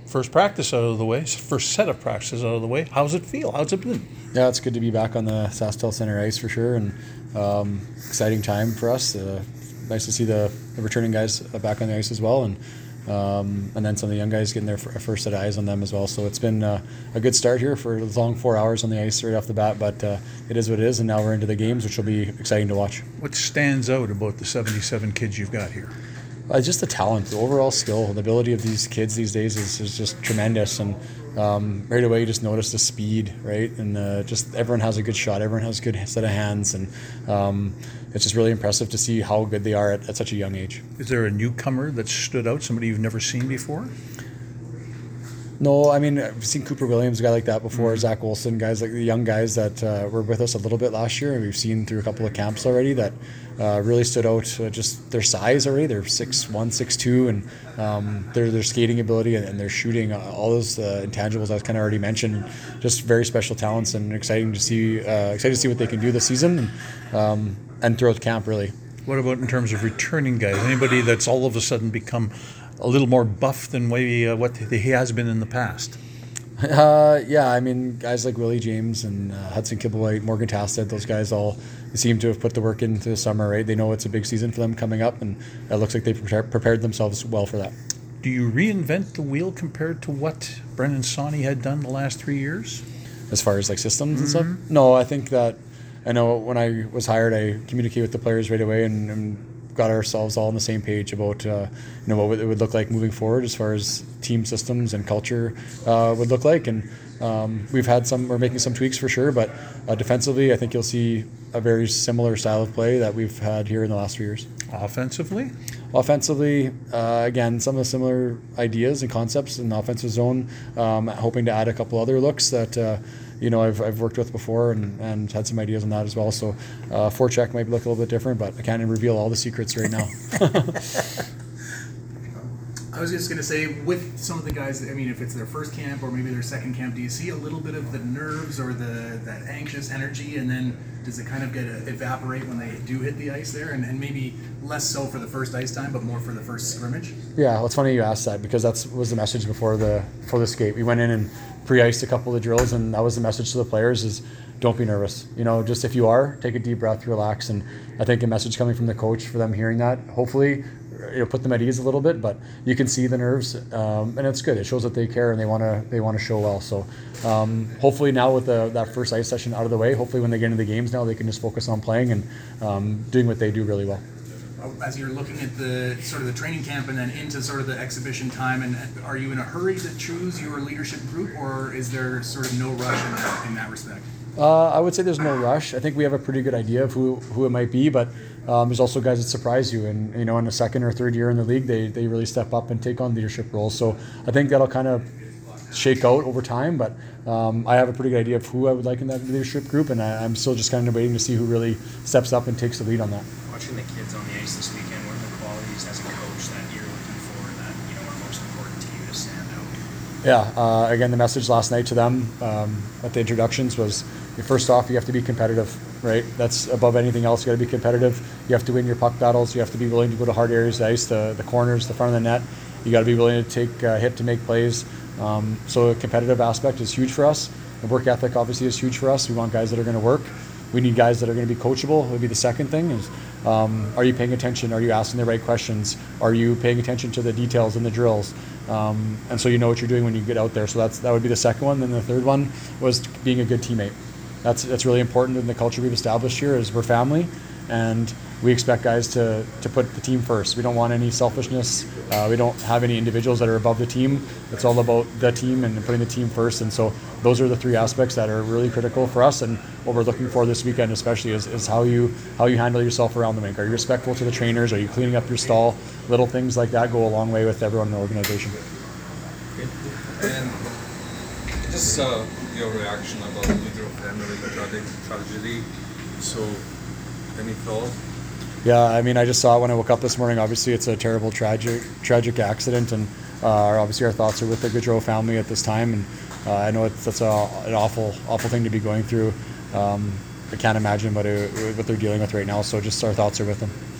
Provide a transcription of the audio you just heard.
first practice out of the way, first set of practices out of the way. How's it feel? How's it been? Yeah, it's good to be back on the SaskTel Center ice for sure, and exciting time for us. Nice to see the returning guys back on the ice as well, and then some of the young guys getting their first set of eyes on them as well. So it's been a good start here for a long 4 hours on the ice right off the bat, but it is what it is, and now we're into the games, which will be exciting to watch. What stands out about the 77 kids you've got here? Just the talent, the overall skill, the ability of these kids these days is just tremendous. And right away you just notice the speed, right? And just everyone has a good shot. Everyone has a good set of hands. And it's just really impressive to see how good they are at such a young age. Is there a newcomer that stood out, somebody you've never seen before? No, I mean, I've seen Cooper Williams, a guy like that before, Zach Olson, guys like the young guys that were with us a little bit last year, and we've seen through a couple of camps already that really stood out. Just their size already, they're 6'1", 6'2", and their skating ability and their shooting, all those intangibles I was kind of already mentioned, just very special talents, and exciting to see what they can do this season and throughout camp really. What about in terms of returning guys? Anybody that's all of a sudden become a little more buff than maybe what he has been in the past? Yeah, I mean, guys like Willie James and Hudson Kibblewhite, Morgan Tasted, those guys all seem to have put the work into the summer, right? They know it's a big season for them coming up, and it looks like they prepared themselves well for that. Do you reinvent the wheel compared to what Brendan Sawney had done the last 3 years? As far as like systems and stuff? No, I think that, I know when I was hired, I communicated with the players right away and got ourselves all on the same page about what it would look like moving forward as far as team systems and culture would look like, and we're making some tweaks for sure, but defensively I think you'll see a very similar style of play that we've had here in the last few years. Offensively, again, some of the similar ideas and concepts in the offensive zone, hoping to add a couple other looks that I've worked with before and had some ideas on that as well. So forecheck might look a little bit different, but I can't reveal all the secrets right now. I was just going to say, with some of the guys, I mean, if it's their first camp or maybe their second camp, do you see a little bit of the nerves or that anxious energy, and then does it kind of evaporate when they do hit the ice there, and maybe less so for the first ice time, but more for the first scrimmage? Yeah, well, it's funny you asked that, because that was the message before the skate. We went in and pre-iced a couple of drills, and that was the message to the players is don't be nervous. Just if you are, take a deep breath, relax. And I think a message coming from the coach for them hearing that, hopefully, put them at ease a little bit, but you can see the nerves, and it's good. It shows that they care and they want to show well. So hopefully now with that first ice session out of the way, hopefully when they get into the games now, they can just focus on playing and doing what they do really well. As you're looking at the sort of the training camp and then into sort of the exhibition time, and are you in a hurry to choose your leadership group, or is there sort of no rush in that respect? I would say there's no rush. I think we have a pretty good idea of who it might be, but there's also guys that surprise you, and in the second or third year in the league, they really step up and take on leadership roles. So I think that'll kind of shake out over time, but I have a pretty good idea of who I would like in that leadership group, and I'm still just kind of waiting to see who really steps up and takes the lead on that. Watching the kids on the ice this weekend, what are the qualities as a coach that you're looking for that are most important to you to stand out? Yeah, again, the message last night to them at the introductions was, first off, you have to be competitive, right? That's above anything else. You got to be competitive. You have to win your puck battles. You have to be willing to go to hard areas of the ice, the corners, the front of the net. You got to be willing to take a hit to make plays. So a competitive aspect is huge for us. The work ethic obviously is huge for us. We want guys that are going to work. We need guys that are going to be coachable. It would be the second thing is, are you paying attention? Are you asking the right questions? Are you paying attention to the details in the drills? And so you know what you're doing when you get out there. So that would be the second one. Then the third one was being a good teammate. That's really important in the culture we've established here is we're family, and we expect guys to put the team first. We don't want any selfishness. We don't have any individuals that are above the team. It's all about the team and putting the team first. And so those are the three aspects that are really critical for us. And what we're looking for this weekend especially is how you handle yourself around the rink. Are you respectful to the trainers? Are you cleaning up your stall? Little things like that go a long way with everyone in the organization. And just your reaction about Woodrow family tragedy. So, any thoughts? Yeah, I mean, I just saw it when I woke up this morning. Obviously, it's a terrible, tragic accident, and obviously our thoughts are with the Gaudreau family at this time. And I know that's an awful thing to be going through. I can't imagine what they're dealing with right now. So just our thoughts are with them.